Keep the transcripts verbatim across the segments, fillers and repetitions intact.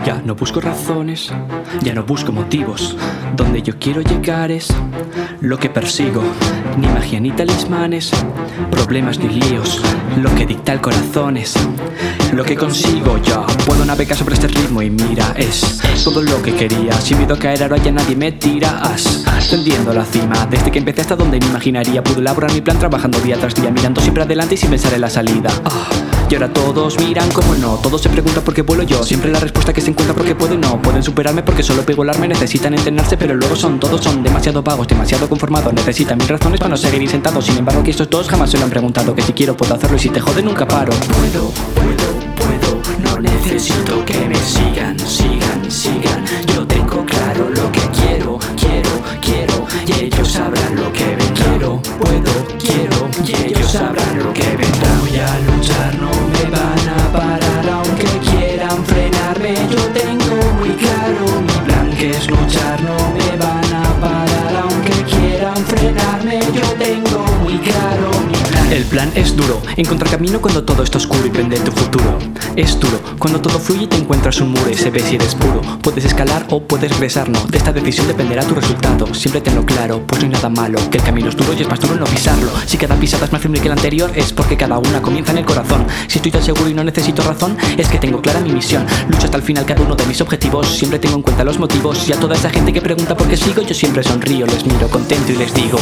Ya no busco razones, ya no busco motivos. Donde yo quiero llegar es lo que persigo. Ni magia ni talismanes, problemas ni líos. Lo que dicta el corazón es lo que consigo. Ya puedo navegar sobre este ritmo y mira, es todo lo que quería. Sin miedo a caer ahora ya nadie me tira. Ascendiendo a la cima, desde que empecé hasta donde ni imaginaría. Pude elaborar mi plan trabajando día tras día, mirando siempre adelante y sin pensar en la salida. ah. Y ahora todos miran como no, todos se preguntan por qué vuelo yo. Siempre la respuesta que se encuentra porque puedo y no. Pueden superarme porque solo pego el arma. Necesitan entrenarse pero luego son, todos son demasiado vagos, demasiado conformados. Necesitan mil razones para no seguir sentados. Sin embargo que estos dos jamás se lo han preguntado. Que si quiero puedo hacerlo y si te jode nunca paro. Puedo, puedo, puedo, no necesito que me sigan, sigan, sigan. Yo tengo claro lo que quiero, quiero, quiero. Y ellos sabrán lo que ven. Quiero, puedo, quiero. Y ellos sabrán lo que vendrá. Voy a luchar, no me van a parar. Aunque quieran frenarme, yo tengo muy claro mi plan, que es luchar, no me van a parar. Aunque quieran frenarme, yo tengo muy claro mi plan. El plan es duro, encontrar camino cuando todo está oscuro y prender tu futuro. Es duro, cuando todo fluye y te encuentras un muro y se ve si eres puro. Puedes escalar o puedes regresar, no. De esta decisión dependerá tu resultado. Siempre tenlo claro, pues no hay nada malo. Que el camino es duro y es más duro no pisarlo. Si cada pisada es más firme que la anterior, es porque cada una comienza en el corazón. Si estoy tan seguro y no necesito razón, es que tengo clara mi misión. Lucho hasta el final cada uno de mis objetivos. Siempre tengo en cuenta los motivos. Y a toda esa gente que pregunta por qué sigo, yo siempre sonrío, les miro contento y les digo: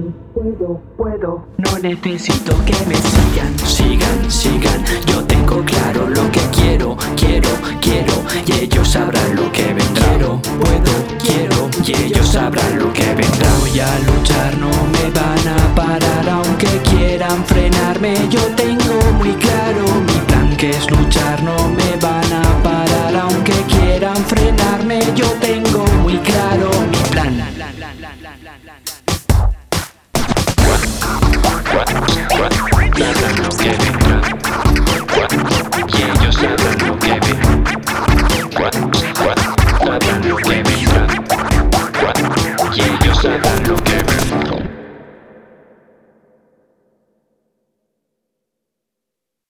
Puedo, puedo, no necesito que me sigan, sigan, sigan. Yo tengo claro lo que quiero, quiero, quiero. Y ellos sabrán lo que vendrá. Quiero, puedo, quiero. Y ellos sabrán lo que vendrá. Voy a luchar, no me van a parar. Aunque quieran frenarme, yo tengo muy claro mi plan, que es luchar, no me van a parar. Aunque quieran frenarme, yo tengo muy claro mi plan. Sabrán lo que vendrá. Y ellos sabrán lo que vendrá. Sabrán lo que vendrá. Y ellos sabrán lo que vendrá.